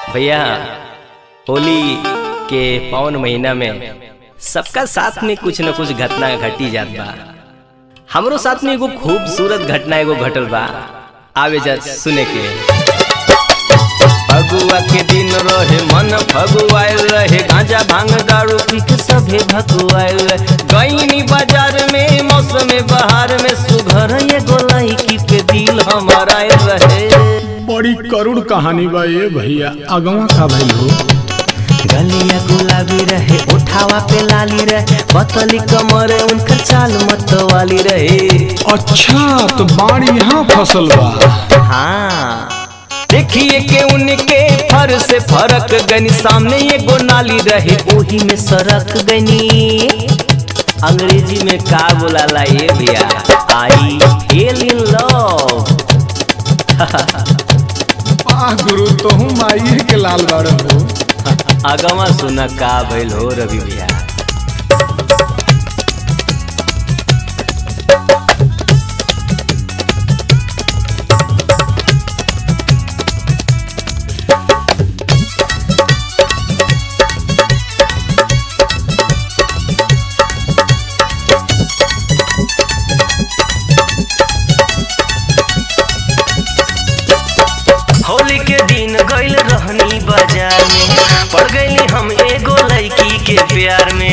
भैया होली के पावन महीना में सबका साथ में कुछ न कुछ घटना घटी जात बा। हमरो साथ में एगो खूबसूरत घटना एगो घटल बा, आवे जा सुने के। फगुआ के दिन रहे मन फगुआल रहे, गांजा भांग दारू पी के सभे भगुआल रहे। गईनी बाजार में मौसम बहार में सुघर एगो लड़की के दिल हमारा रहे। बड़ी करुण कहानी बा ये भैया, अगवा का भइल हो। गलिया गुलाबी रहे, उठावा पे लाली रहे, पतली कमर उनका चाल मतवाली रहे। अच्छा तो बाढ़ यहाँ फसल बा। हाँ देखिए के उनके फर से फरक गनी, सामने एगो नाली रहे ओही में सरक गनी। अंग्रेजी में का बोलाला ये भैया, आई फेल इन लव। गुरु तो हूँ माइये के लाल बाड़ हो। अगवा सुना का भइल हो रवि भैया। होली के दिन गइल रहनी बाजार में, पड़ गईली हम एगो लड़की के प्यार में।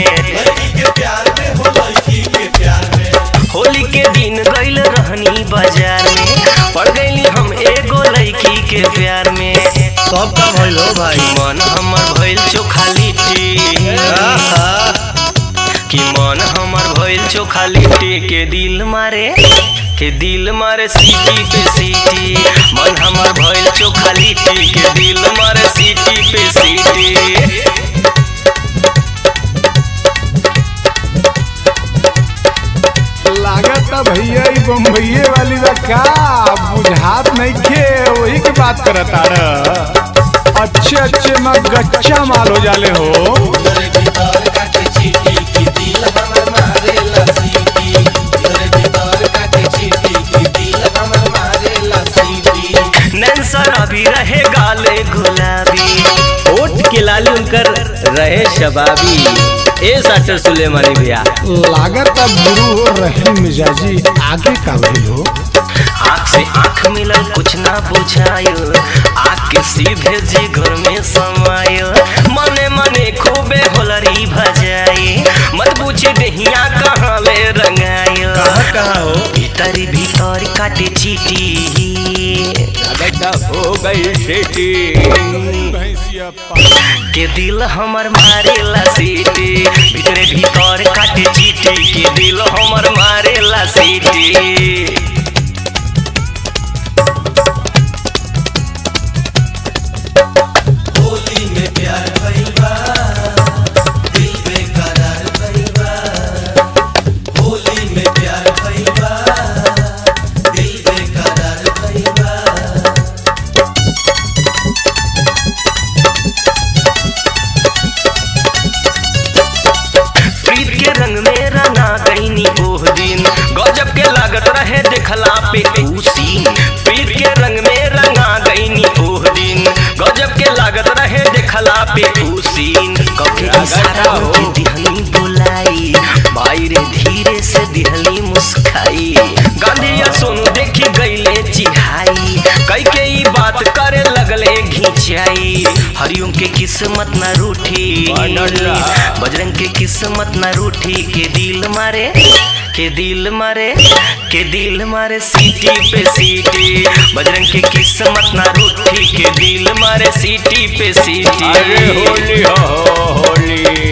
होली के दिन गइल रहनी बाजार में, पड़ गईली हम एगो लड़की के प्यार में। सब का भइल हो भाई? मन हमर भइल चोखा लिट्टी, कि मन हमर भइल चोखा लिट्टी के दिल मारे सीटी पे सीटी। मन हमर भइल चोखा लिट्टी के दिल मारे सीटी पे सीटी। लागत भैया ई बम्बईये वाली बा का, बुझात नहीं खे वही की बात करत आड़। अच्छे में गच्चा माल हो जाले हो। शराबी रहे गाले गुलाबी, होठ के लाली उनकर रहे शबाबी। ए साटर सुलेमानी भैया, लागत गुरु हो रहे मिजाजी, आगे का भइल हो। आँख से आँख मिलल कुछ ना बुझायो, आँख के सीधे जी घर में समायो। मने मने खूबे होलरी भजाई, मत पूछे दहिया कहाँ ले रंगायो। कहाँ हो? भीतर काटे चीटी, हो गई सीटी के दिल हमर मारेला सीटी। भीतर काटे चीटी के दिल हमर मारेला सीटी। गजब के लागत रहे देखला पे सीन, पीर के रंग में रंगा गईनी ओह दिन। गजब के लागत रहे देखला पे सीन, कभी इशारा के दिहनी बुलाई, भाई रे धीरे से दिहली मुस्काई। गांधी सोनू देखी गईले चिढ़ाई, कई के ई बात करे लगले घिंचाई। हरिओम के किस्मत न रूठी, बजरंग के किस्मत न रूठी के दिल मारे सीटी पे सीटी। बजरंग के किस्मत ना रूठी के दिल मारे सीटी पे सीटी। अरे होली हो होली।